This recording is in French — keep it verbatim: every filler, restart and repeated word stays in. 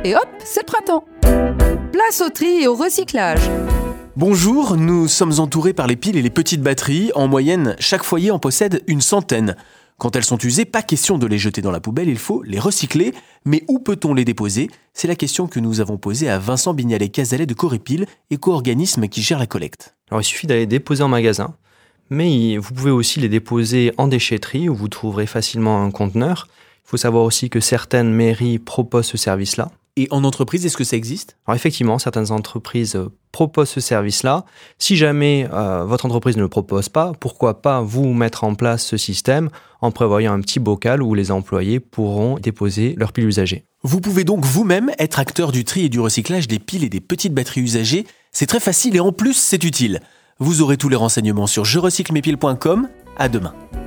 et hop, c'est le printemps. Place au tri et au recyclage. Bonjour, nous sommes entourés par les piles et les petites batteries. En moyenne, chaque foyer en possède une centaine. Quand elles sont usées, pas question de les jeter dans la poubelle, il faut les recycler. Mais où peut-on les déposer ? C'est la question que nous avons posée à Vincent Bignalet-Cazalet de Corépile, éco-organisme qui gère la collecte. Alors, il suffit d'aller déposer en magasin, mais vous pouvez aussi les déposer en déchetterie où vous trouverez facilement un conteneur. Il faut savoir aussi que certaines mairies proposent ce service-là. Et en entreprise, est-ce que ça existe ? Alors effectivement, certaines entreprises proposent ce service-là. Si jamais euh, votre entreprise ne le propose pas, pourquoi pas vous mettre en place ce système en prévoyant un petit bocal où les employés pourront déposer leurs piles usagées. Vous pouvez donc vous-même être acteur du tri et du recyclage des piles et des petites batteries usagées. C'est très facile et en plus, c'est utile. Vous aurez tous les renseignements sur je recycle mes piles point com. À demain.